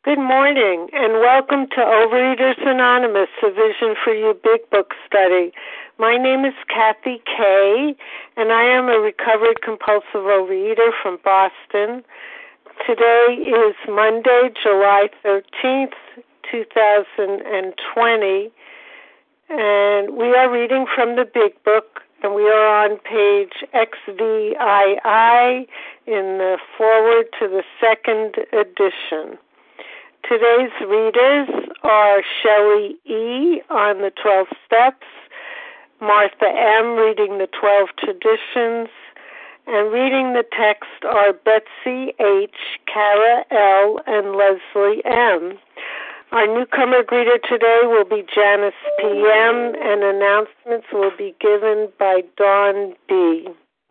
Good morning, and welcome to Overeaters Anonymous, a Vision for You Big Book study. My name is Kathy Kay, and I am a recovered compulsive overeater from Boston. Today is Monday, July 13th, 2020, and we are reading from the Big Book, and we are on page XVII in the foreword to the second edition. Today's readers are Shelley E. on the 12 Steps, Martha M. reading the 12 Traditions, and reading the text are Betsy H., Kara L., and Leslie M. Our newcomer greeter today will be Janice P.M., and announcements will be given by Dawn B.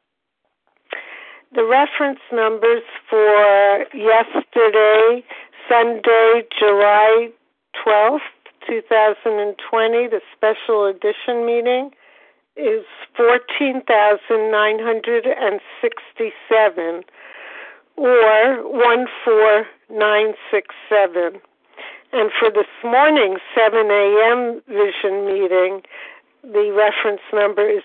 The reference numbers for yesterday, Sunday, July 12th, 2020, the special edition meeting, is 14,967, or 14967. And for this morning's 7 a.m. vision meeting, the reference number is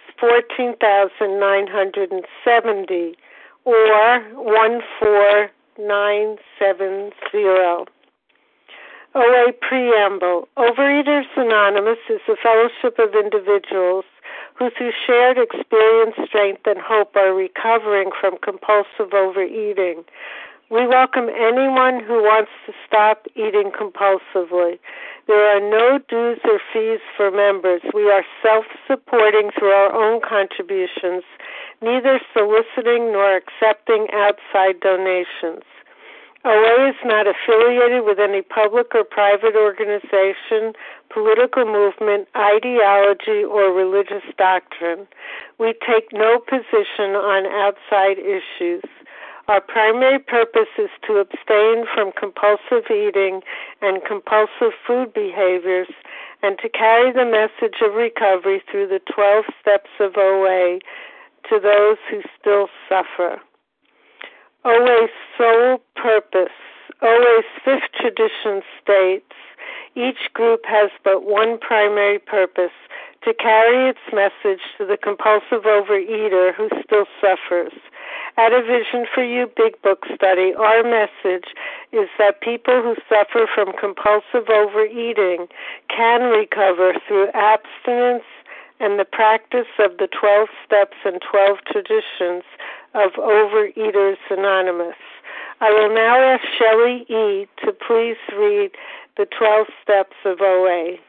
14,970, or 14970. OA Preamble. Overeaters Anonymous is a fellowship of individuals who through shared experience, strength, and hope are recovering from compulsive overeating. We welcome anyone who wants to stop eating compulsively. There are no dues or fees for members. We are self-supporting through our own contributions, neither soliciting nor accepting outside donations. OA is not affiliated with any public or private organization, political movement, ideology, or religious doctrine. We take no position on outside issues. Our primary purpose is to abstain from compulsive eating and compulsive food behaviors and to carry the message of recovery through the 12 steps of OA to those who still suffer. OA's sole purpose. OA's fifth tradition states, each group has but one primary purpose, to carry its message to the compulsive overeater who still suffers. At a Vision for You Big Book study, our message is that people who suffer from compulsive overeating can recover through abstinence and the practice of the 12 steps and 12 traditions of Overeaters Anonymous. I will now ask Shelley E. to please read the 12 steps of OA.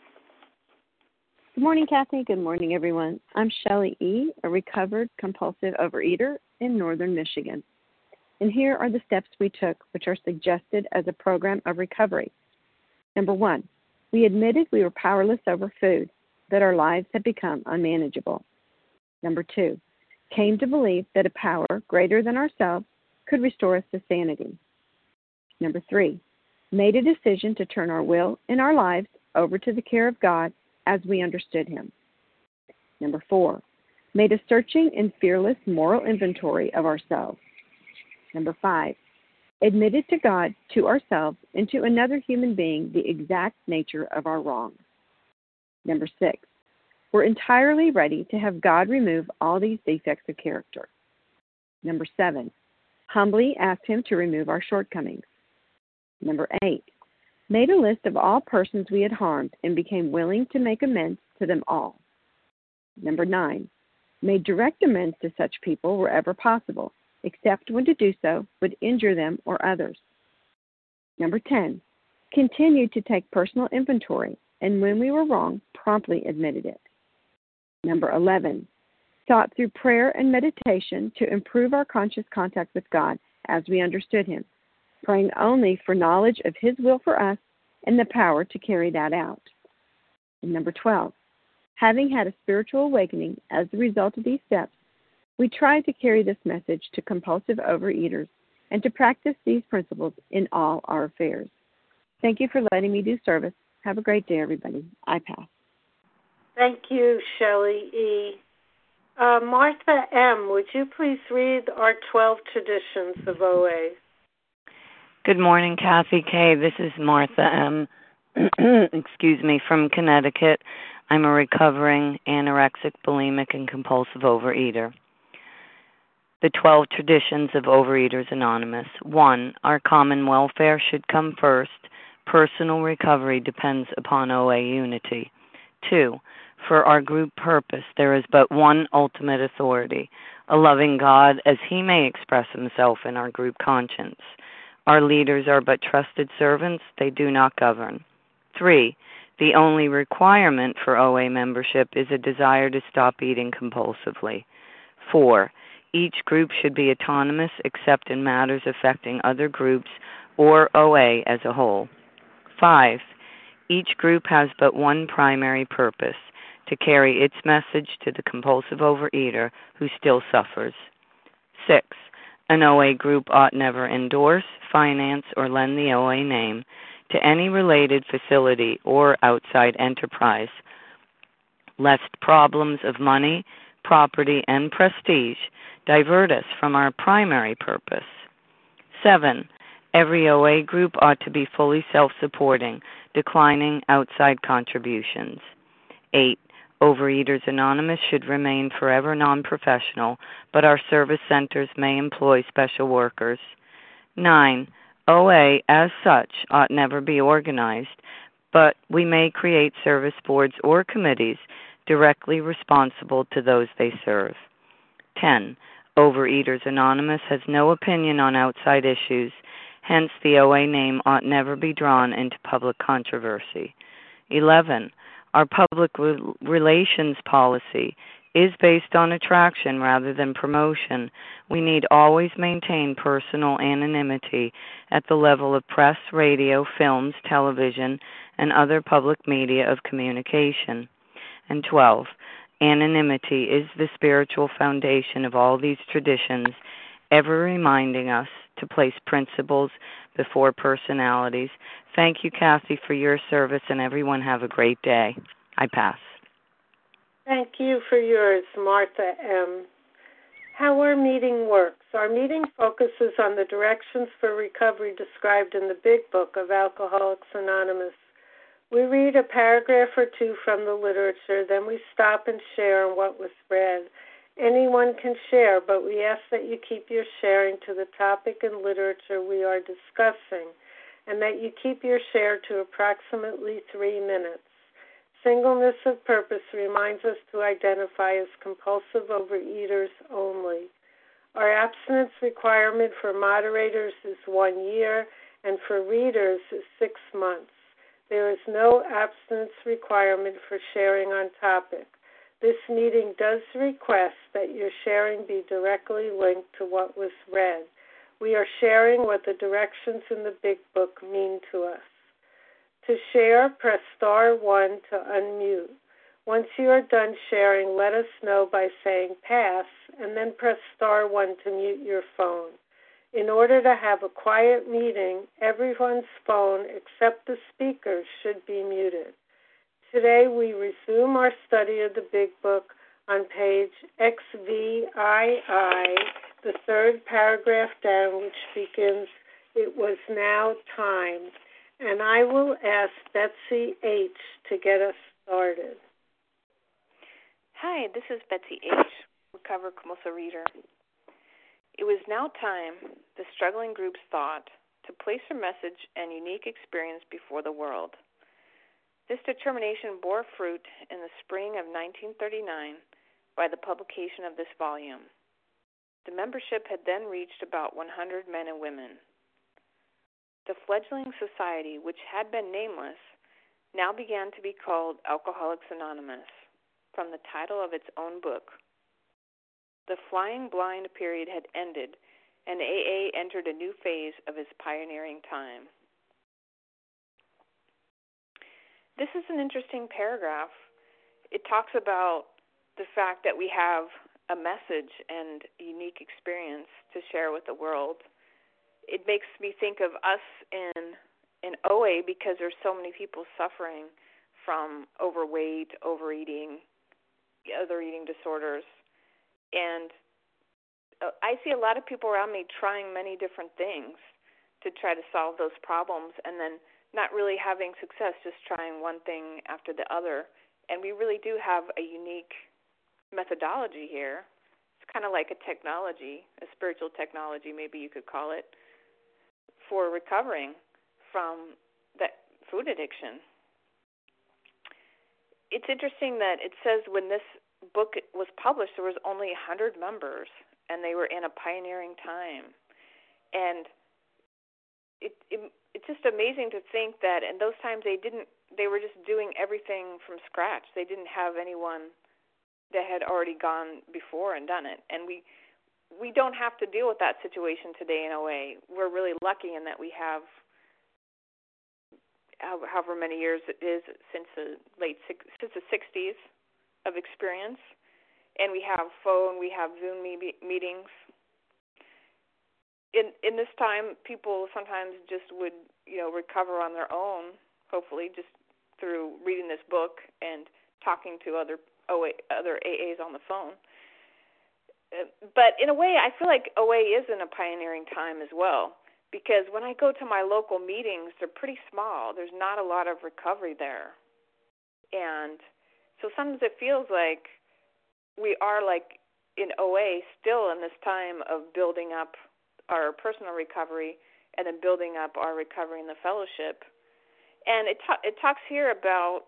Good morning, Kathy. Good morning, everyone. I'm Shelley E., a recovered compulsive overeater in northern Michigan. And here are the steps we took, which are suggested as a program of recovery. Number 1, we admitted we were powerless over food, that our lives had become unmanageable. Number 2, came to believe that a power greater than ourselves could restore us to sanity. Number 3, made a decision to turn our will and our lives over to the care of God as we understood Him. Number 4, made a searching and fearless moral inventory of ourselves. Number 5, admitted to God, to ourselves, and to another human being the exact nature of our wrongs. Number 6, we're entirely ready to have God remove all these defects of character. Number 7, humbly asked Him to remove our shortcomings. Number 8, made a list of all persons we had harmed and became willing to make amends to them all. Number 9, made direct amends to such people wherever possible, except when to do so would injure them or others. Number 10, continued to take personal inventory, and when we were wrong, promptly admitted it. Number 11, sought through prayer and meditation to improve our conscious contact with God as we understood Him, praying only for knowledge of His will for us and the power to carry that out. And number 12, having had a spiritual awakening as the result of these steps, we tried to carry this message to compulsive overeaters and to practice these principles in all our affairs. Thank you for letting me do service. Have a great day, everybody. I pass. Thank you, Shelley E. Martha M., would you please read our 12 traditions of OA? Good morning, Kathy K. This is Martha M. Excuse me, from Connecticut. I'm a recovering anorexic, bulimic, and compulsive overeater. The 12 traditions of Overeaters Anonymous. 1. Our common welfare should come first. Personal recovery depends upon OA unity. 2. For our group purpose, there is but one ultimate authority, a loving God as he may express himself in our group conscience. Our leaders are but trusted servants, they do not govern. 3. The only requirement for OA membership is a desire to stop eating compulsively. 4. Each group should be autonomous except in matters affecting other groups or OA as a whole. 5. Each group has but one primary purpose, to carry its message to the compulsive overeater who still suffers. 6. An OA group ought never endorse, finance, or lend the OA name to any related facility or outside enterprise, lest problems of money, property, and prestige divert us from our primary purpose. 7. Every OA group ought to be fully self-supporting, declining outside contributions. 8. Overeaters Anonymous should remain forever non-professional, but our service centers may employ special workers. 9. OA, as such, ought never be organized, but we may create service boards or committees directly responsible to those they serve. 10. Overeaters Anonymous has no opinion on outside issues, hence the OA name ought never be drawn into public controversy. 11. Our public relations policy is based on attraction rather than promotion. We need always maintain personal anonymity at the level of press, radio, films, television, and other public media of communication. And 12. Anonymity is the spiritual foundation of all these traditions, ever reminding us to place principles before personalities. Thank you, Kathy, for your service, and everyone have a great day. I pass. Thank you for yours, Martha M. How our meeting works. Our meeting focuses on the directions for recovery described in the Big Book of Alcoholics Anonymous. We read a paragraph or two from the literature, then we stop and share on what was read. Anyone can share, but we ask that you keep your sharing to the topic and literature we are discussing, and that you keep your share to approximately 3 minutes. Singleness of purpose reminds us to identify as compulsive overeaters only. Our abstinence requirement for moderators is 1 year, and for readers is 6 months. There is no abstinence requirement for sharing on topic. This meeting does request that your sharing be directly linked to what was read. We are sharing what the directions in the Big Book mean to us. To share, press star 1 to unmute. Once you are done sharing, let us know by saying pass, and then press star 1 to mute your phone. In order to have a quiet meeting, everyone's phone except the speaker's should be muted. Today we resume our study of the Big Book on page XVII, the third paragraph down, which begins, "It was now time." And I will ask Betsy H. to get us started. Hi, this is Betsy H., recovered compulsive reader. It was now time, the struggling groups thought, to place their message and unique experience before the world. This determination bore fruit in the spring of 1939 by the publication of this volume. The membership had then reached about 100 men and women. The fledgling society, which had been nameless, now began to be called Alcoholics Anonymous, from the title of its own book. The flying blind period had ended, and AA entered a new phase of its pioneering time. This is an interesting paragraph. It talks about the fact that we have a message and a unique experience to share with the world. It makes me think of us in OA because there's so many people suffering from overweight, overeating, other eating disorders. And I see a lot of people around me trying many different things to try to solve those problems, and then not really having success, just trying one thing after the other. And we really do have a unique methodology here. It's kind of like a technology, a spiritual technology, maybe you could call it, for recovering from that food addiction. It's interesting that it says when this book was published, there was only 100 members, and they were in a pioneering time. And it's just amazing to think that in those times they were just doing everything from scratch. They didn't have anyone that had already gone before and done it. And we don't have to deal with that situation today in OA. We're really lucky in that we have however many years it is since the 60s of experience, and we have phone, we have Zoom meetings. In this time, people sometimes just would, recover on their own, hopefully, just through reading this book and talking to other AAs on the phone. But in a way, I feel like OA is in a pioneering time as well, because when I go to my local meetings, they're pretty small. There's not a lot of recovery there. And so sometimes it feels like we are like in OA still in this time of building up our personal recovery and then building up our recovery in the fellowship. And it talks here about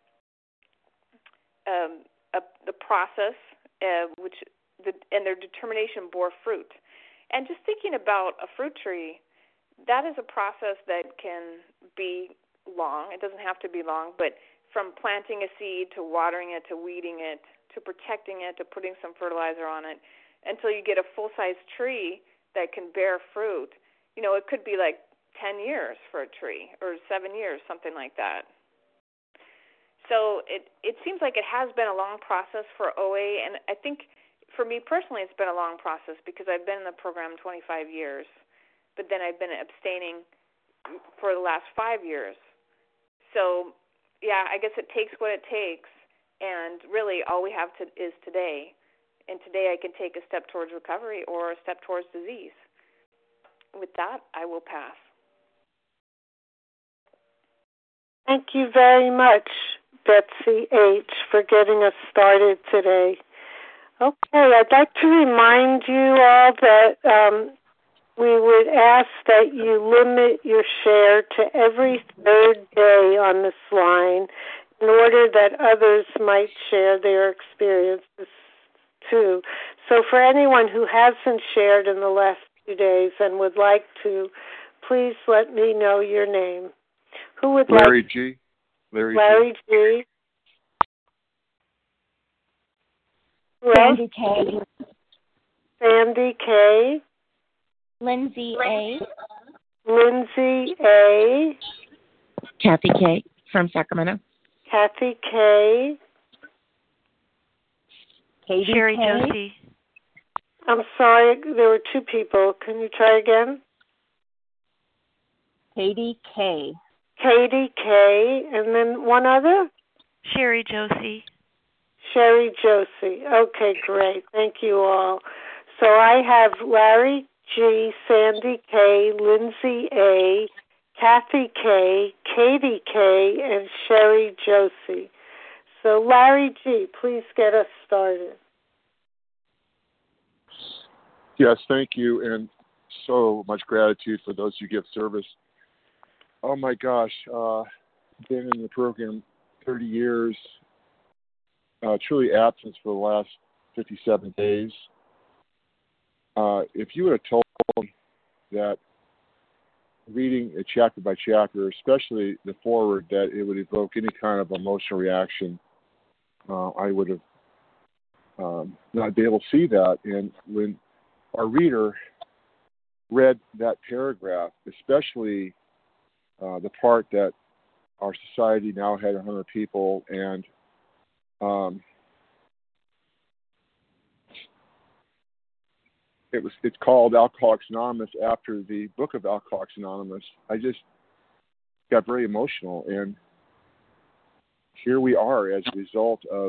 the process, and their determination bore fruit. And just thinking about a fruit tree, that is a process that can be long. It doesn't have to be long, but from planting a seed to watering it to weeding it to protecting it to putting some fertilizer on it until you get a full-size tree that can bear fruit. It could be like 10 years for a tree or 7 years, something like that. So it seems like it has been a long process for OA, and I think for me personally it's been a long process because I've been in the program 25 years, but then I've been abstaining for the last 5 years. So, yeah, I guess it takes what it takes, and really all we have is today. And today I can take a step towards recovery or a step towards disease. With that, I will pass. Thank you very much, Betsy H., for getting us started today. Okay, I'd like to remind you all that we would ask that you limit your share to every third day on this line in order that others might share their experiences too. So for anyone who hasn't shared in the last few days and would like to, please let me know your name. Who would Larry like? G. Larry G. Sandy K. Sandy K. Lindsay A. Lindsay A. Kathy K. from Sacramento. Kathy K. Katie Sherry K. Josie. I'm sorry, there were two people. Can you try again? Katie K. Katie K. And then one other? Sherry Josie. Sherry Josie. Okay, great. Thank you all. So I have Larry G., Sandy K., Lindsay A., Kathy K., Katie K., and Sherry Josie. So Larry G., please get us started. Yes, thank you, and so much gratitude for those who give service. Oh my gosh, been in the program 30 years, truly absent for the last 57 days. If you would have told me that reading it chapter by chapter, especially the foreword, that it would evoke any kind of emotional reaction, I would have not been able to see that. And when our reader read that paragraph, especially the part that our society now had 100 people, and it's called Alcoholics Anonymous after the book of Alcoholics Anonymous. I just got very emotional, and here we are as a result of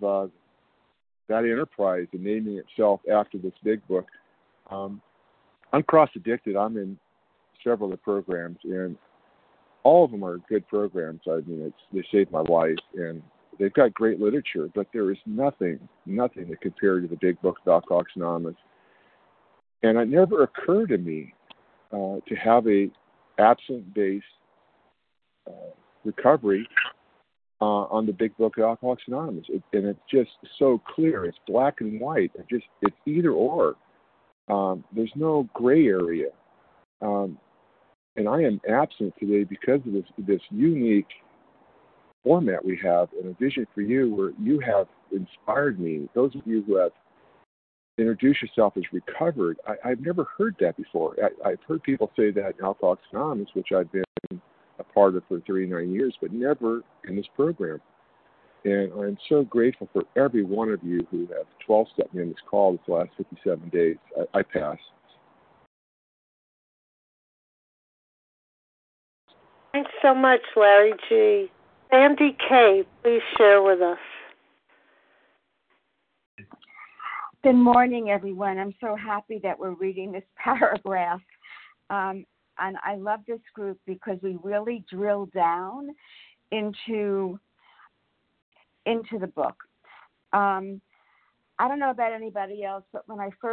that enterprise and naming itself after this big book. I'm cross addicted. I'm in several of the programs, and all of them are good programs. I mean, they saved my life, and they've got great literature, but there is nothing that compared to the Big Book of Alcoholics Anonymous. And it never occurred to me to have a absent-based recovery on the Big Book of Alcoholics Anonymous. And it's just so clear. It's black and white. It's either or. There's no gray area. And I am absent today because of this unique format we have and a vision for you where you have inspired me. Those of you who have introduced yourself as recovered, I've never heard that before. I've heard people say that in Alcoholics Anonymous, which I've been a part of for 39 years, but never in this program. And I'm so grateful for every one of you who have 12-stepped me in this call this last 57 days. I pass. Thanks so much, Larry G. Sandy K., please share with us. Good morning, everyone. I'm so happy that we're reading this paragraph. And I love this group because we really drill down into the book. I don't know about anybody else, but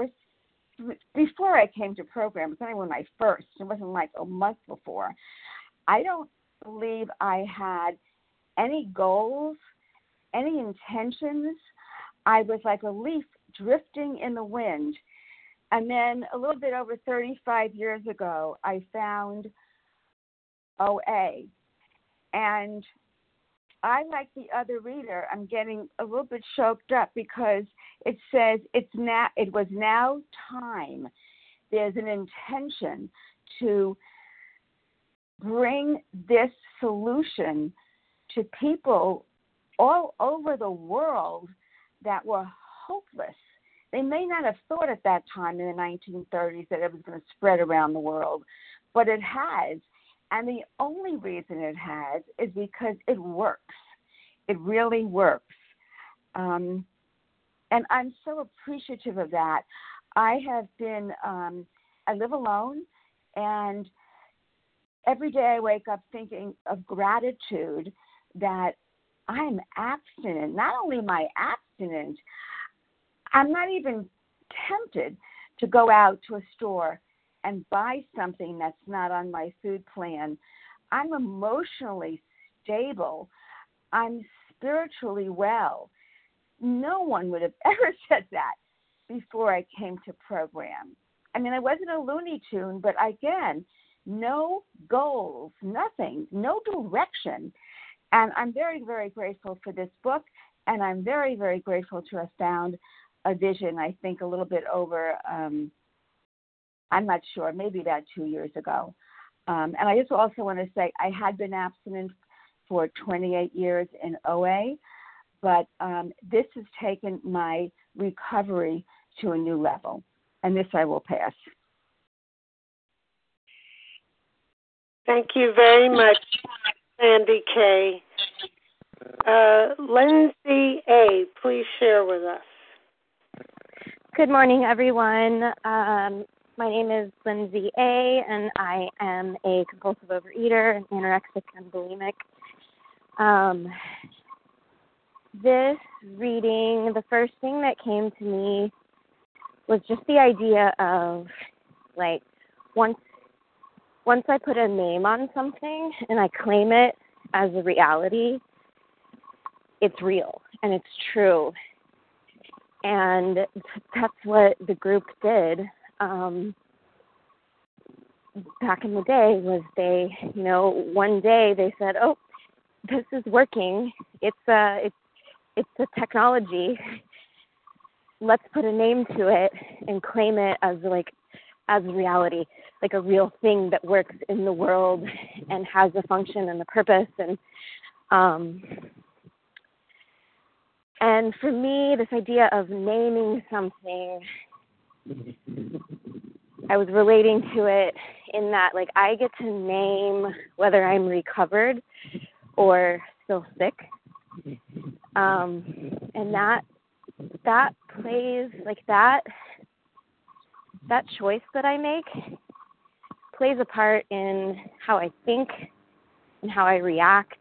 before I came to program, it wasn't like a month before, I don't believe I had any goals, any intentions. I was like a leaf drifting in the wind. And then a little bit over 35 years ago, I found OA. And I, like the other reader, I'm getting a little bit choked up because it says it was now time. There's an intention to bring this solution to people all over the world that were hopeless. They may not have thought at that time in the 1930s that it was going to spread around the world, but it has. And the only reason it has is because it works. It really works. And I'm so appreciative of that. I live alone, and every day I wake up thinking of gratitude that I'm abstinent. Not only am I abstinent, I'm not even tempted to go out to a store and buy something that's not on my food plan. I'm emotionally stable. I'm spiritually well. No one would have ever said that before I came to program. I mean, I wasn't a Looney Tune, but again, no goals, nothing, no direction. And I'm very, very grateful for this book, and I'm very, very grateful to have found a vision, I think, a little bit over, I'm not sure, maybe about 2 years ago. And I just also want to say I had been abstinent for 28 years in OA, but this has taken my recovery to a new level, and this I will pass. Thank you very much, Sandy K. Lindsay A., please share with us. Good morning, everyone. My name is Lindsay A., and I am a compulsive overeater, and anorexic and bulimic. This reading, the first thing that came to me was just the idea of, like, once I put a name on something and I claim it as a reality, it's real and it's true. And that's what the group did back in the day. Was they, one day they said, "Oh, this is working. It's a technology. Let's put a name to it and claim it as reality, like a real thing that works in the world and has a function and a purpose." And for me, this idea of naming something, I was relating to it in that, like, I get to name whether I'm recovered or still sick. And that plays, like, that that choice that I make plays a part in how I think and how I react,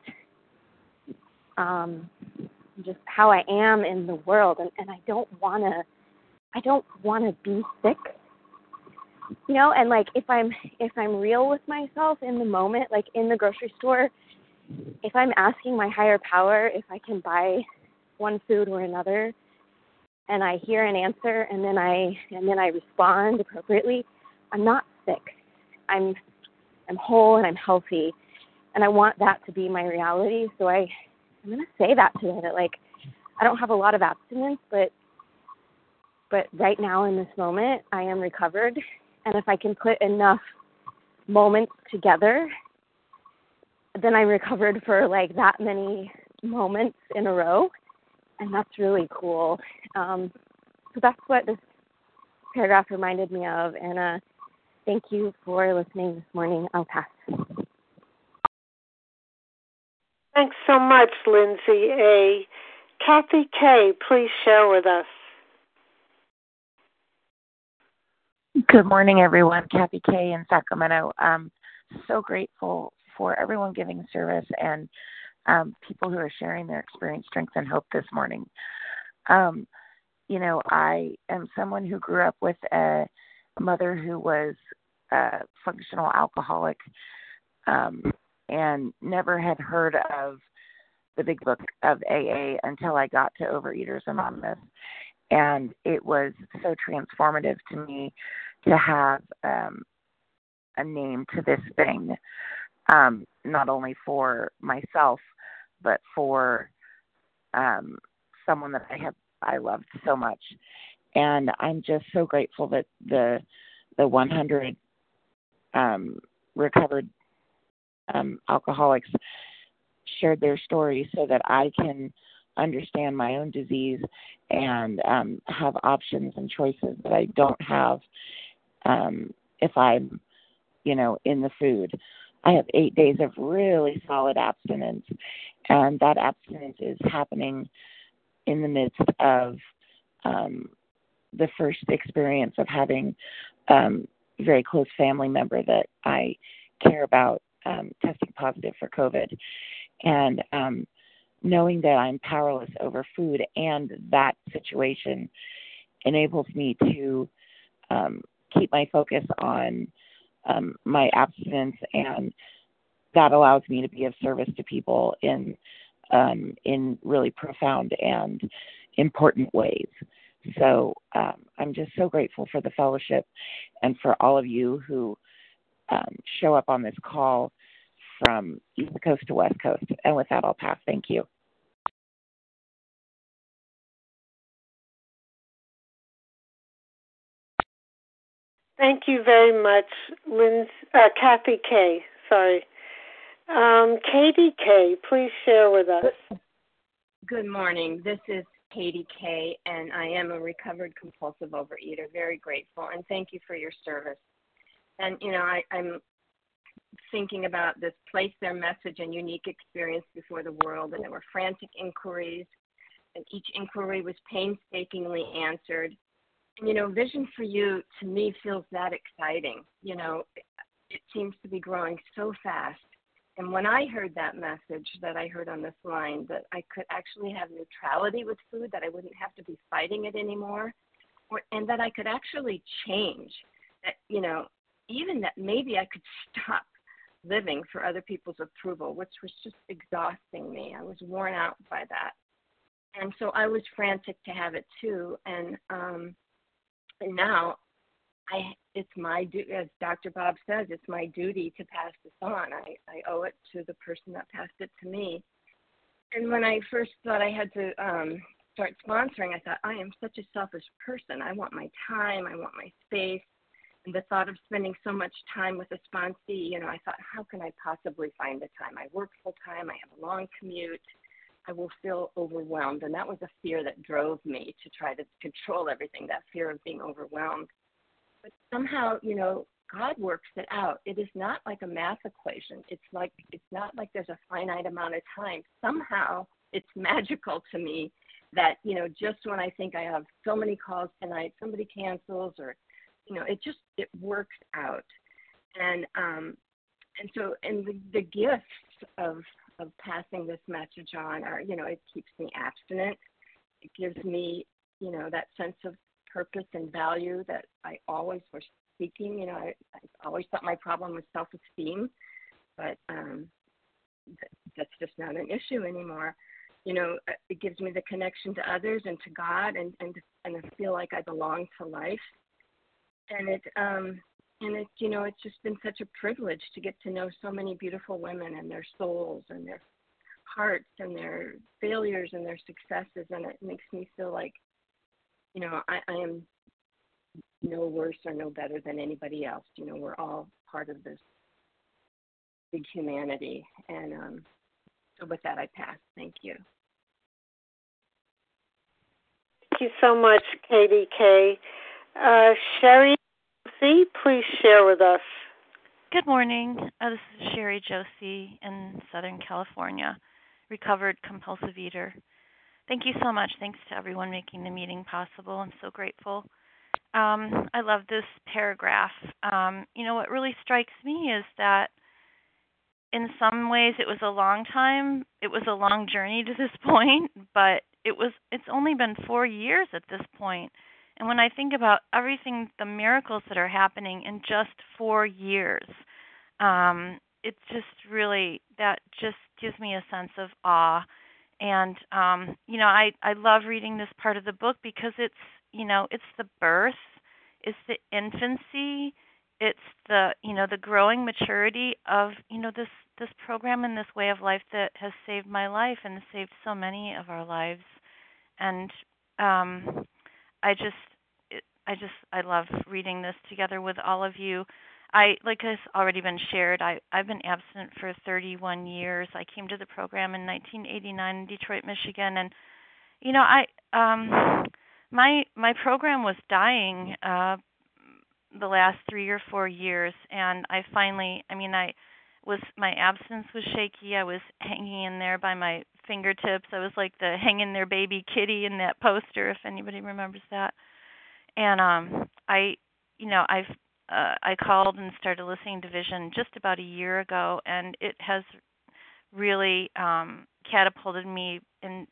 just how I am in the world. And I don't want to be sick, you know. And like if I'm real with myself in the moment, like in the grocery store, if I'm asking my higher power if I can buy one food or another, and I hear an answer and then I respond appropriately, I'm not sick. I'm whole and I'm healthy, and I want that to be my reality. So I'm going to say that today, that like I don't have a lot of abstinence, but right now in this moment I am recovered, and if I can put enough moments together, then I'm recovered for like that many moments in a row, and that's really cool. So that's what this paragraph reminded me of, and thank you for listening this morning. I'll pass. Thanks so much, Lindsay A. Kathy K., please share with us. Good morning, everyone. Kathy K. in Sacramento. I'm so grateful for everyone giving service and people who are sharing their experience, strength, and hope this morning. You know, I am someone who grew up with a mother who was a functional alcoholic and never had heard of the big book of AA until I got to Overeaters Anonymous. And it was so transformative to me to have a name to this thing, not only for myself, but for someone that I loved so much. And I'm just so grateful that the 100 recovered alcoholics shared their stories so that I can understand my own disease and have options and choices that I don't have if I'm, you know, in the food. I have 8 days of really solid abstinence, and that abstinence is happening in the midst of the first experience of having a very close family member that I care about testing positive for COVID. And knowing that I'm powerless over food and that situation enables me to keep my focus on my abstinence, and that allows me to be of service to people in really profound and important ways. So I'm just so grateful for the fellowship and for all of you who show up on this call from East Coast to West Coast. And with that, I'll pass. Thank you. Thank you very much, Kathy K. Sorry. Katie K., please share with us. Good morning. This is Katie K., and I am a recovered compulsive overeater. Very grateful, and thank you for your service. And, you know, I'm thinking about this place their message and unique experience before the world, and there were frantic inquiries, and each inquiry was painstakingly answered. And, you know, Vision for You, to me, feels that exciting. You know, it seems to be growing so fast. And when I heard that message that I heard on this line, that I could actually have neutrality with food, that I wouldn't have to be fighting it anymore, and that I could actually change, that, you know, even that maybe I could stop living for other people's approval, which was just exhausting me. I was worn out by that. And so I was frantic to have it too. And now it's my duty, as Dr. Bob says, it's my duty to pass this on. I owe it to the person that passed it to me. And when I first thought I had to start sponsoring, I thought, I am such a selfish person. I want my time. I want my space. And the thought of spending so much time with a sponsee, you know, I thought, how can I possibly find the time? I work full time. I have a long commute. I will feel overwhelmed. And that was a fear that drove me to try to control everything, that fear of being overwhelmed. But somehow, you know, God works it out. It is not like a math equation. It's not like there's a finite amount of time. Somehow it's magical to me that, you know, just when I think I have so many calls tonight, somebody cancels, or, it works out. And so the gifts of passing this message on are, it keeps me abstinent. It gives me, that sense of purpose and value that I always was seeking. I always thought my problem was self-esteem, but that's just not an issue anymore. It gives me the connection to others and to God, and I feel like I belong to life. And it's just been such a privilege to get to know so many beautiful women and their souls and their hearts and their failures and their successes, and it makes me feel like, I am no worse or no better than anybody else. We're all part of this big humanity. And so with that, I pass. Thank you. Thank you so much, Katie K. Sherry C., please share with us. Good morning. This is Sherry Josie in Southern California, recovered compulsive eater. Thank you so much. Thanks to everyone making the meeting possible. I'm so grateful. I love this paragraph. What really strikes me is that in some ways it was a long time. It was a long journey to this point, but it's only been 4 years at this point. And when I think about everything, the miracles that are happening in just 4 years, it just really, that just gives me a sense of awe. And, I love reading this part of the book because it's the birth, it's the infancy, it's the, the growing maturity of, this program and this way of life that has saved my life and saved so many of our lives. And I love reading this together with all of you. Like has already been shared, I've been abstinent for 31 years. I came to the program in 1989 in Detroit, Michigan, and my program was dying the last 3 or 4 years, and I finally, my abstinence was shaky. I was hanging in there by my fingertips. I was like the hang in there baby kitty in that poster, if anybody remembers that. And I called and started listening to Vision just about a year ago, and it has really catapulted me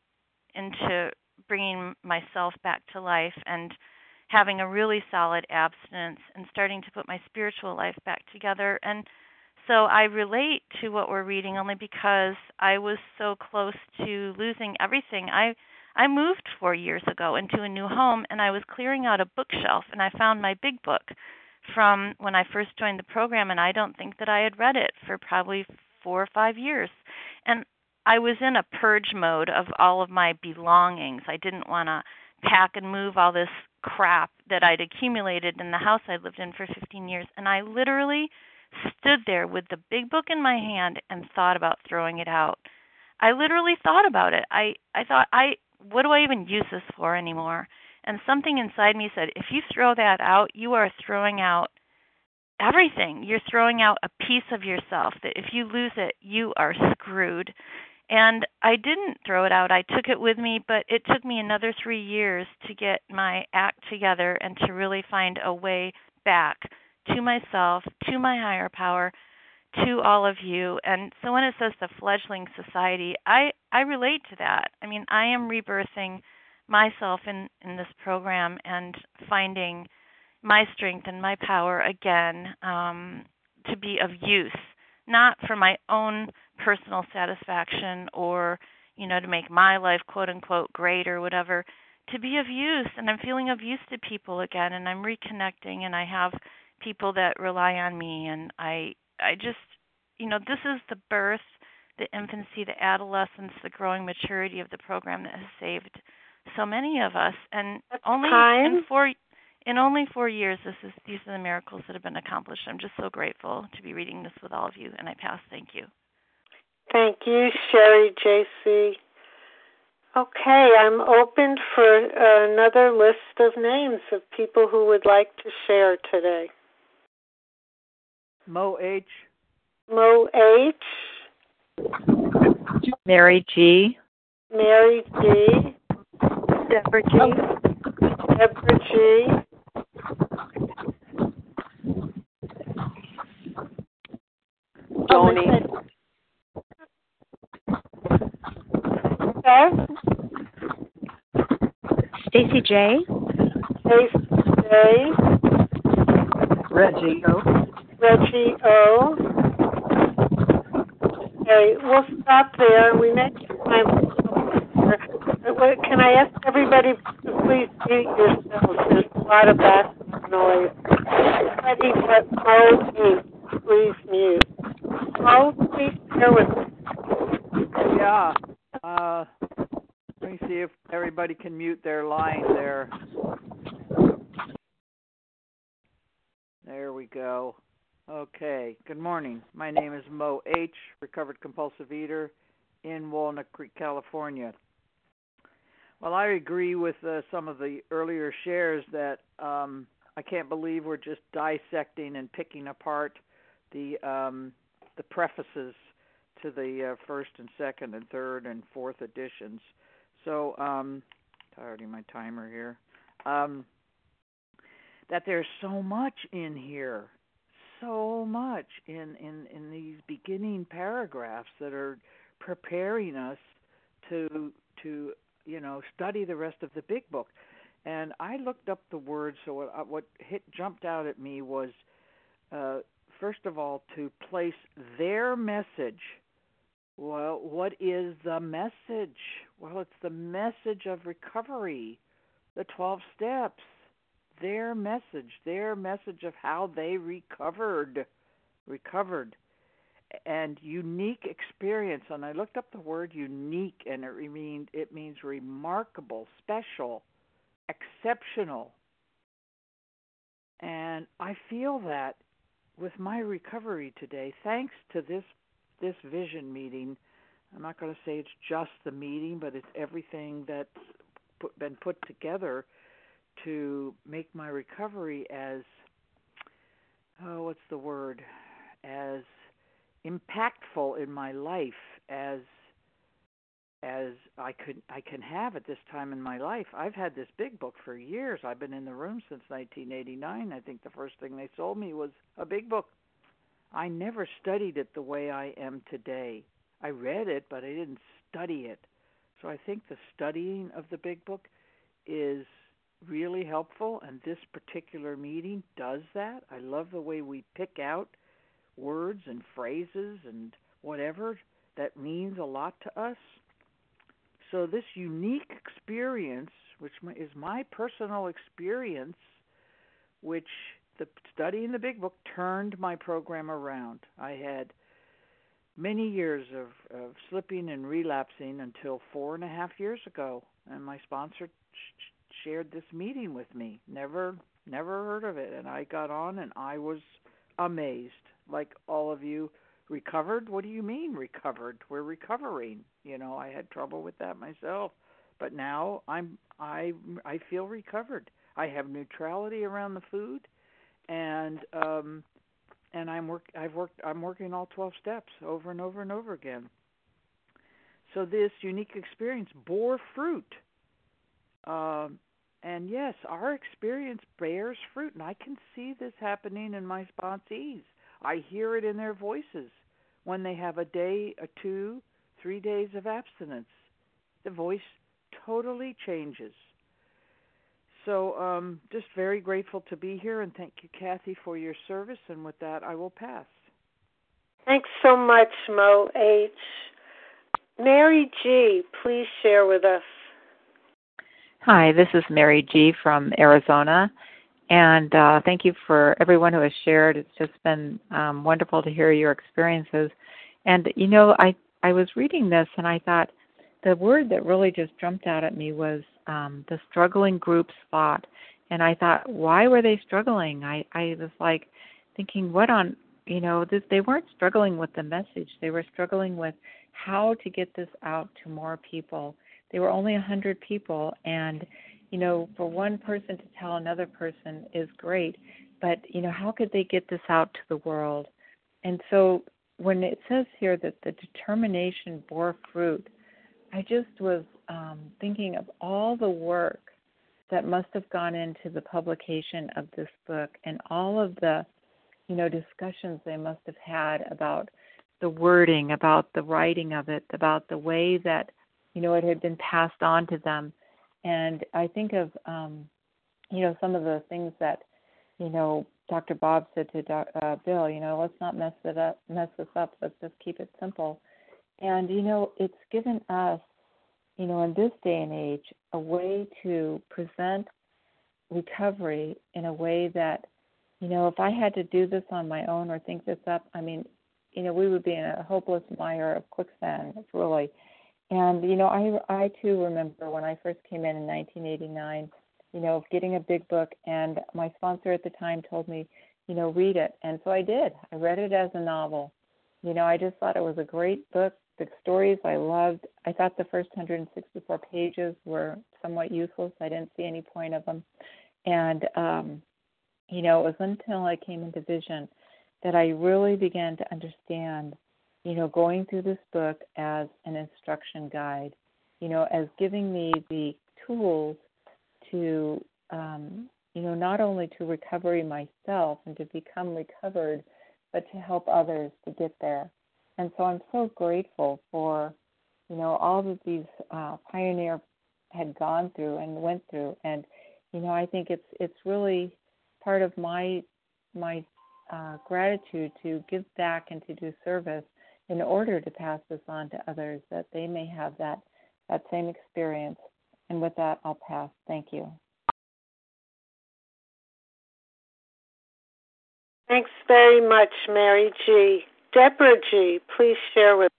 into bringing myself back to life and having a really solid abstinence and starting to put my spiritual life back together. And so I relate to what we're reading only because I was so close to losing everything. I moved 4 years ago into a new home, and I was clearing out a bookshelf, and I found my big book from when I first joined the program, and I don't think that I had read it for probably 4 or 5 years. And I was in a purge mode of all of my belongings. I didn't want to pack and move all this crap that I'd accumulated in the house I lived in for 15 years, and I literally stood there with the big book in my hand and thought about throwing it out. I literally thought about it. I thought, what do I even use this for anymore? And something inside me said, if you throw that out, you are throwing out everything. You're throwing out a piece of yourself that if you lose it, you are screwed. And I didn't throw it out. I took it with me, but it took me another 3 years to get my act together and to really find a way back to myself, to my higher power, to all of you. And so when it says the fledgling society, I relate to that. I am rebirthing myself in this program and finding my strength and my power again to be of use, not for my own personal satisfaction or, to make my life, quote unquote, great or whatever, to be of use. And I'm feeling of use to people again, and I'm reconnecting, and I have people that rely on me. And I just, this is the birth, the infancy, the adolescence, the growing maturity of the program that has saved so many of us. And only in only 4 years, these are the miracles that have been accomplished. I'm just so grateful to be reading this with all of you, and I pass. Thank you. Thank you, Sherry J.C. Okay, I'm open for another list of names of people who would like to share today. Mo H. Mo H. Mary G. Mary G. Deborah G. Deborah G. Joni. Okay. Stacy J. Stacy J. Reggie O. Reggie O. Okay, we'll stop there. We may have time. Can I ask everybody to please mute yourselves? There's a lot of background noise. Everybody but Mo, please mute. Mo, please share with me. Yeah. Let me see if everybody can mute their line there. There we go. Okay. Good morning. My name is Mo H., recovered compulsive eater in Walnut Creek, California. Well, I agree with some of the earlier shares that I can't believe we're just dissecting and picking apart the prefaces to the first and second and third and fourth editions. So, already my timer here. That there's so much in here, so much in these beginning paragraphs that are preparing us to study the rest of the big book. And I looked up the words, so what jumped out at me was, first of all, to place their message. Well, what is the message? Well, it's the message of recovery, the 12 steps, their message of how they recovered, and unique experience. And I looked up the word unique, and it means remarkable, special, exceptional. And I feel that with my recovery today, thanks to this vision meeting. I'm not going to say it's just the meeting, but it's everything that's been put together to make my recovery as, as impactful in my life as I can have at this time in my life. I've had this big book for years. I've been in the room since 1989. I think the first thing they sold me was a big book. I never studied it the way I am today. I read it, but I didn't study it. So I think the studying of the big book is really helpful, and this particular meeting does that. I love the way we pick out words and phrases and whatever that means a lot to us. So this unique experience, which is my personal experience, which the studying the big book turned my program around. I had many years of slipping and relapsing until 4.5 years ago, and my sponsor shared this meeting with me. Never heard of it, and I got on and I was amazed. Like all of you, recovered? What do you mean recovered? We're recovering. I had trouble with that myself, but now I feel recovered. I have neutrality around the food, and I'm working all 12 steps over and over and over again. So this unique experience bore fruit. And yes, our experience bears fruit, and I can see this happening in my sponsees. I hear it in their voices when they have a day, 2, 3 days of abstinence. The voice totally changes. So just very grateful to be here, and thank you, Kathy, for your service. And with that, I will pass. Thanks so much, Mo H. Mary G., please share with us. Hi, this is Mary G. from Arizona, and thank you for everyone who has shared. It's just been wonderful to hear your experiences. And, I was reading this, and I thought the word that really just jumped out at me was the struggling groups thought. And I thought, why were they struggling? I was like thinking, they weren't struggling with the message. They were struggling with how to get this out to more people. They were only 100 people, and, for one person to tell another person is great, but, how could they get this out to the world? And so when it says here that the determination bore fruit, I just was thinking of all the work that must have gone into the publication of this book and all of the, discussions they must have had about the wording, about the writing of it, about the way that, it had been passed on to them. And I think of, some of the things that, Dr. Bob said to Bill, let's not mess this up. Let's just keep it simple. And, it's given us, in this day and age, a way to present recovery in a way that, if I had to do this on my own or think this up, we would be in a hopeless mire of quicksand, really. And, I too remember when I first came in 1989, getting a big book, and my sponsor at the time told me, read it. And so I did. I read it as a novel. I just thought it was a great book. The stories I loved. I thought the first 164 pages were somewhat useless. I didn't see any point of them. And, it was until I came into Vision that I really began to understand, going through this book as an instruction guide, as giving me the tools to, not only to recovery myself and to become recovered, but to help others to get there. And so I'm so grateful for, all that these pioneers had gone through and went through. And, I think it's really part of my gratitude to give back and to do service in order to pass this on to others, that they may have that same experience. And with that, I'll pass. Thank you. Thanks very much, Mary G. Deborah G., please share with us.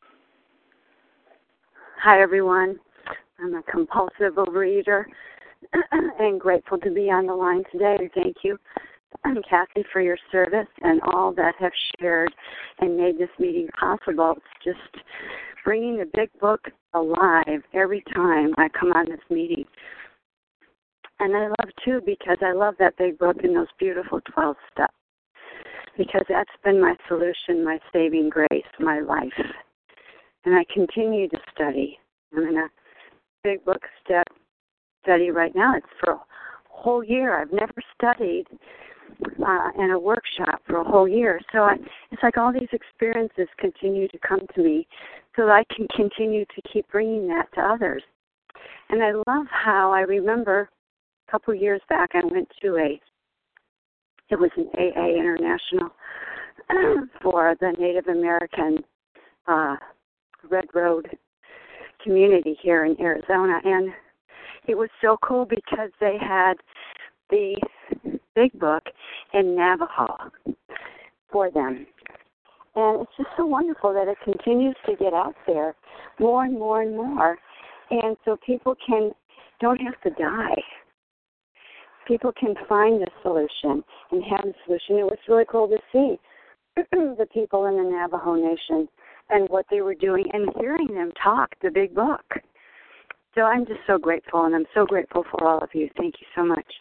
Hi, everyone. I'm a compulsive overeater and grateful to be on the line today. Thank you, Kathy, for your service and all that have shared and made this meeting possible. It's just bringing the big book alive every time I come on this meeting. And I love, too, because I love that big book and those beautiful 12 steps, because that's been my solution, my saving grace, my life. And I continue to study. I'm in a big book study right now. It's for a whole year. I've never studied in a workshop for a whole year. So it's like all these experiences continue to come to me so that I can continue to keep bringing that to others. And I love how I remember a couple years back I went to it was an AA International for the Native American Red Road community here in Arizona. And it was so cool because they had the big book in Navajo for them. And it's just so wonderful that it continues to get out there more and more and more. And so people don't have to die. People can find the solution and have the solution. It was really cool to see the people in the Navajo Nation and what they were doing and hearing them talk the big book. So I'm just so grateful, and I'm so grateful for all of you. Thank you so much.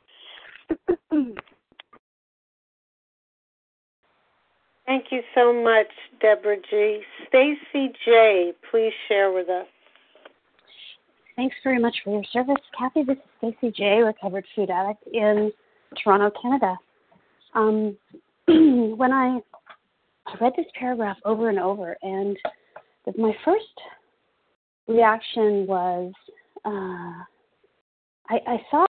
Thank you so much, Deborah G. Stacy J., please share with us. Thanks very much for your service, Kathy. This is Stacy J., recovered food addict in Toronto, Canada. When I read this paragraph over and over, and my first reaction was I saw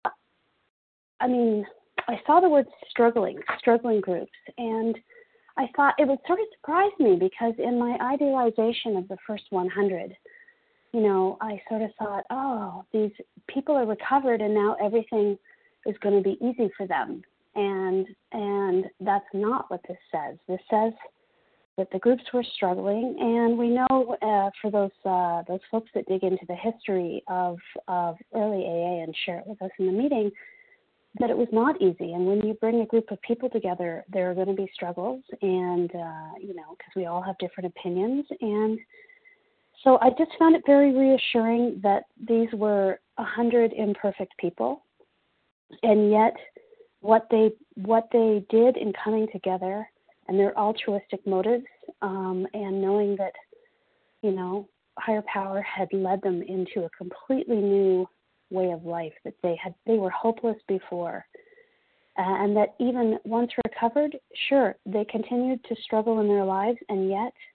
the word struggling groups, and I thought it would sort of surprise me because in my idealization of the first 100, I sort of thought, oh, these people are recovered and now everything is going to be easy for them. And that's not what this says. This says that the groups were struggling, and we know for those folks that dig into the history of early AA and share it with us in the meeting, that it was not easy. And when you bring a group of people together, there are going to be struggles, and because we all have different opinions. And so I just found it very reassuring that these were 100 imperfect people, and yet what they did in coming together and their altruistic motives, and knowing that, higher power had led them into a completely new way of life, that they were hopeless before, and that even once recovered, sure, they continued to struggle in their lives, and yet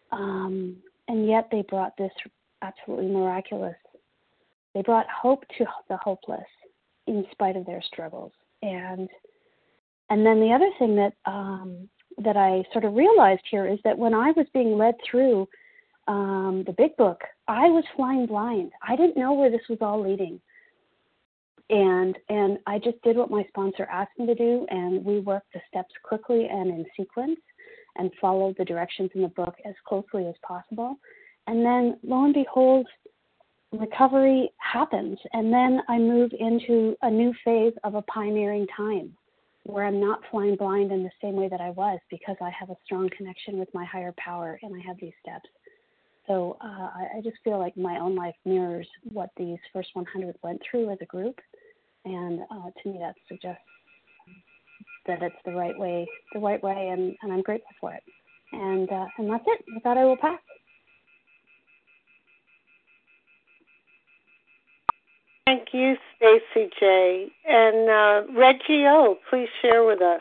and yet they brought this absolutely miraculous. They brought hope to the hopeless in spite of their struggles. And then the other thing that that I sort of realized here is that when I was being led through the big book, I was flying blind. I didn't know where this was all leading. And I just did what my sponsor asked me to do, and we worked the steps quickly and in sequence and followed the directions in the book as closely as possible. And then, lo and behold, recovery happens. And then I move into a new phase of a pioneering time where I'm not flying blind in the same way that I was, because I have a strong connection with my higher power and I have these steps. So I just feel like my own life mirrors what these first 100 went through as a group. And to me, that suggests that it's the right way, and I'm grateful for it. And that's it. With that, I will pass. Thank you, Stacy J. And Reggie O., please share with us.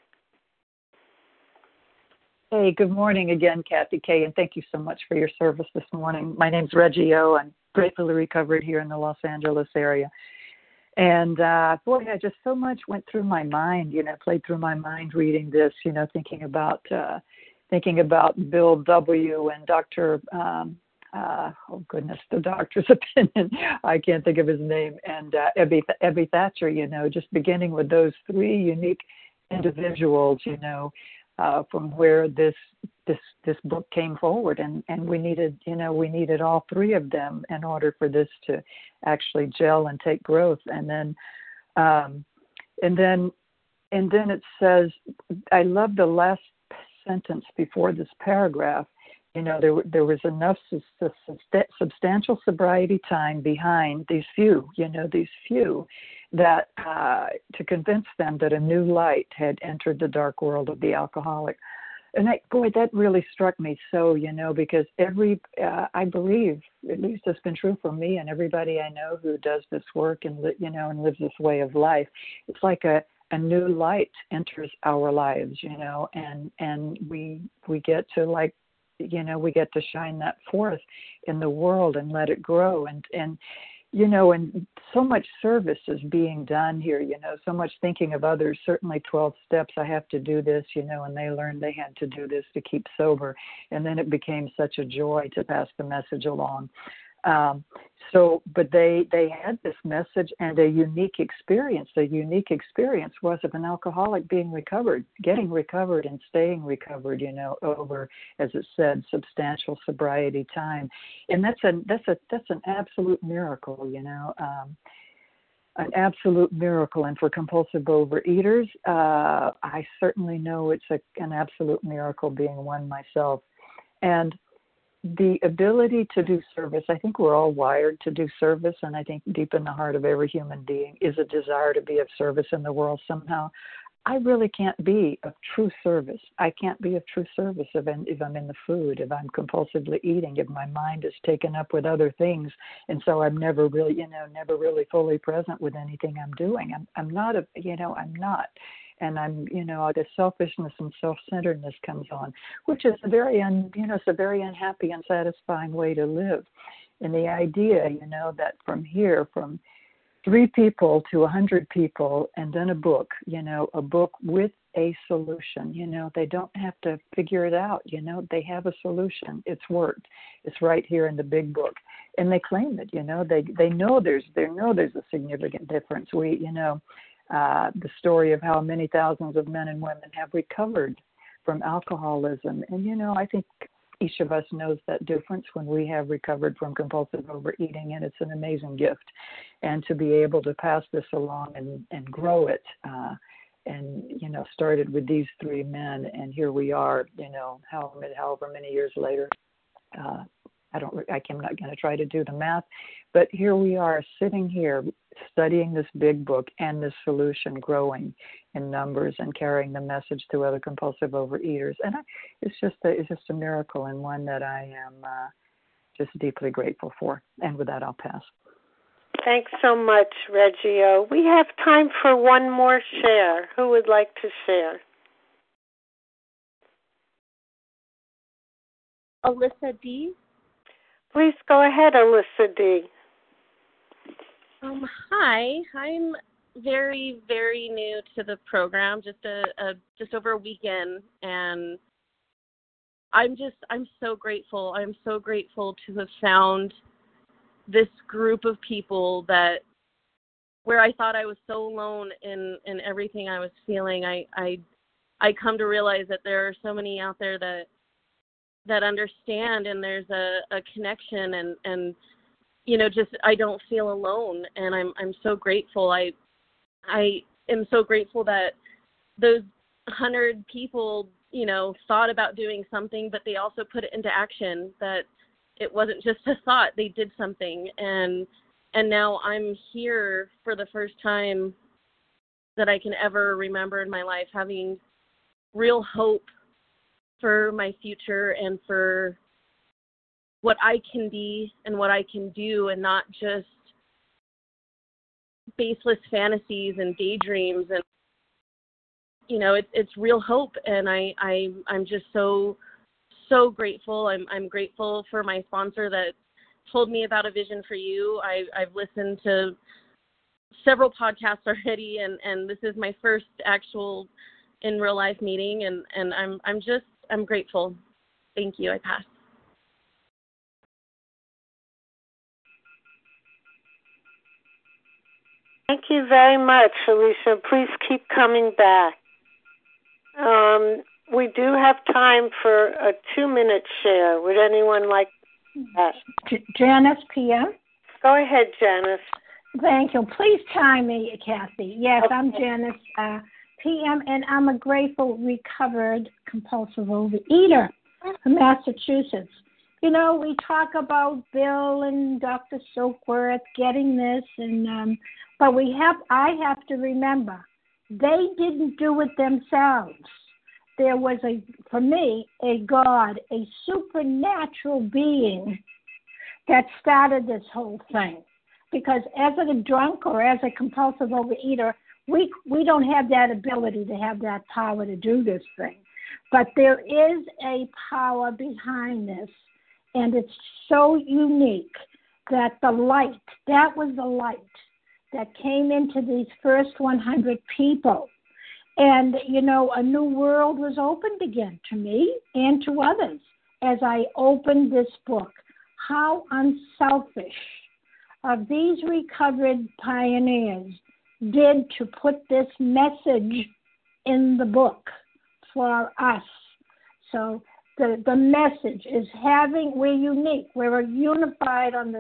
Hey, good morning again, Kathy K., and thank you so much for your service this morning. My name's Reggie O. I'm gratefully recovered here in the Los Angeles area. And, boy, I just so much went through my mind, played through my mind reading this, thinking about Bill W. and Dr. The doctor's opinion. I can't think of his name. And Ebby Thatcher, just beginning with those three unique individuals, from where this book came forward, and we needed all three of them in order for this to actually gel and take growth. And then it says, I love the last sentence before this paragraph. There was enough substantial sobriety time behind these few that to convince them that a new light had entered the dark world of the alcoholic. And that really struck me so, because I believe, at least it's been true for me and everybody I know who does this work and lives this way of life. It's like a new light enters our lives, and we get to we get to shine that forth in the world and let it grow. And so much service is being done here, so much thinking of others, certainly 12 steps, I have to do this, and they learned they had to do this to keep sober. And then it became such a joy to pass the message along. But they had this message and a unique experience. The unique experience was of an alcoholic being recovered, getting recovered and staying recovered, over, as it said, substantial sobriety time. And that's an absolute miracle, an absolute miracle. And for compulsive overeaters, I certainly know it's an absolute miracle being one myself. And the ability to do service, I think we're all wired to do service, and I think deep in the heart of every human being is a desire to be of service in the world somehow. I really can't be of true service. I can't be of true service if I'm in the food, if I'm compulsively eating, if my mind is taken up with other things, and so I'm never really fully present with anything I'm doing. I'm not. And I'm, the selfishness and self-centeredness comes on, which is a very unhappy, unsatisfying way to live. And the idea, that from 3 people to 100 people, and then a book with a solution. They don't have to figure it out. They have a solution. It's worked. It's right here in the big book, and they claim it. They know there's a significant difference. The story of how many thousands of men and women have recovered from alcoholism. And, I think each of us knows that difference when we have recovered from compulsive overeating, and it's an amazing gift. And to be able to pass this along and grow it, started with these 3 men, and here we are, however many years later. I'm not going to try to do the math, but here we are sitting here studying this big book and this solution growing in numbers and carrying the message to other compulsive overeaters. And it's just a miracle, and one that I am just deeply grateful for. And with that, I'll pass. Thanks so much, Reggie O. We have time for one more share. Who would like to share? Alyssa D. Please go ahead, Alyssa D. Hi, I'm very, very new to the program, just over a weekend, and I'm so grateful. I'm so grateful to have found this group of people that, where I thought I was so alone in everything I was feeling, I come to realize that there are so many out there that understand, and there's a connection, and just I don't feel alone, and I'm so grateful. I am so grateful that those 100 people, thought about doing something, but they also put it into action, that it wasn't just a thought, they did something, and now I'm here for the first time that I can ever remember in my life, having real hope for my future and for what I can be and what I can do, and not just baseless fantasies and daydreams. And it's real hope, and I'm just so grateful. I'm grateful for my sponsor that told me about A Vision for You. I've listened to several podcasts already, and this is my first actual in real life meeting, and I'm grateful. Thank you. I pass. Thank you very much, Alicia. Please keep coming back. We do have time for a 2-minute share. Would anyone like that? Janice PM. Go ahead, Janice. Thank you. Please chime me, Kathy. Yes, okay. I'm Janice PM, and I'm a grateful, recovered, compulsive overeater from Massachusetts. We talk about Bill and Dr. Silkworth getting this, and but I have to remember, they didn't do it themselves. There was for me, a God, a supernatural being that started this whole thing. Because as a drunk or as a compulsive overeater, we don't have that ability to have that power to do this thing. But there is a power behind this, and it's so unique that that was the light that came into these first 100 people. And, a new world was opened again to me and to others as I opened this book. How unselfish of these recovered pioneers did to put this message in the book for us. So the message is we're unique. We're unified on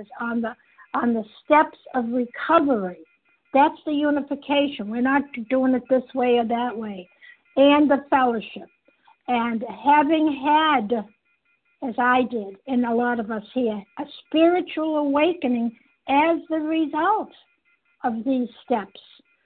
the steps of recovery. That's the unification. We're not doing it this way or that way. And the fellowship. And having had, as I did, and a lot of us here, a spiritual awakening as the result of these steps,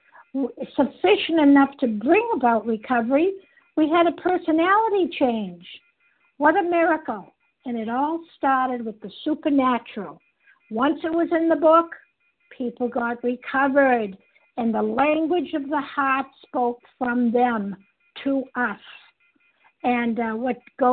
sufficient enough to bring about recovery, we had a personality change. What a miracle. And it all started with the supernatural. Once it was in the book, people got recovered, and the language of the heart spoke from them to us. And what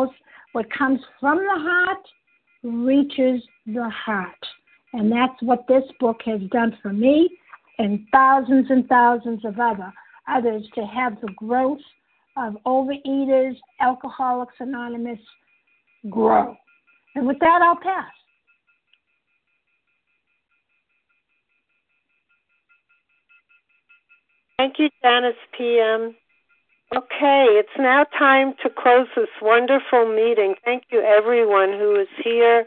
comes from the heart reaches the heart. And that's what this book has done for me and thousands of others to have the growth of Overeaters, Alcoholics Anonymous grow. And with that, I'll pass. Thank you, Janice PM. Okay, it's now time to close this wonderful meeting. Thank you, everyone who is here.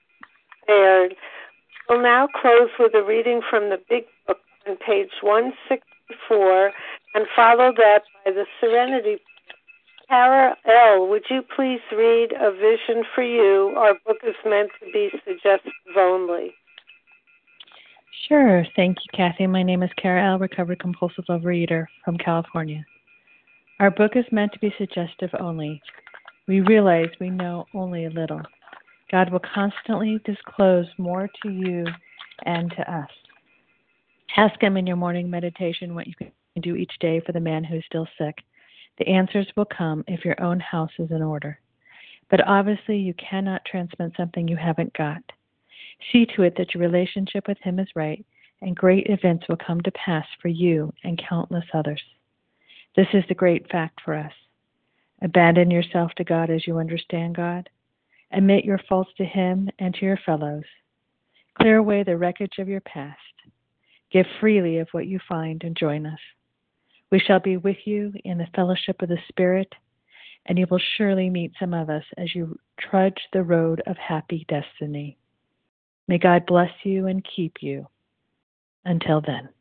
We'll now close with a reading from the Big Book on page 164 and follow that by the Serenity. Kara L., would you please read A Vision for You? Our book is meant to be suggestive only. Sure. Thank you, Kathy. My name is Kara L., recovered compulsive overeater from California. Our book is meant to be suggestive only. We realize we know only a little. God will constantly disclose more to you and to us. Ask Him in your morning meditation what you can do each day for the man who is still sick. The answers will come if your own house is in order. But obviously, you cannot transmit something you haven't got. See to it that your relationship with Him is right, and great events will come to pass for you and countless others. This is the great fact for us. Abandon yourself to God as you understand God. Admit your faults to Him and to your fellows. Clear away the wreckage of your past. Give freely of what you find and join us. We shall be with you in the fellowship of the Spirit, and you will surely meet some of us as you trudge the road of happy destiny. May God bless you and keep you. Until then.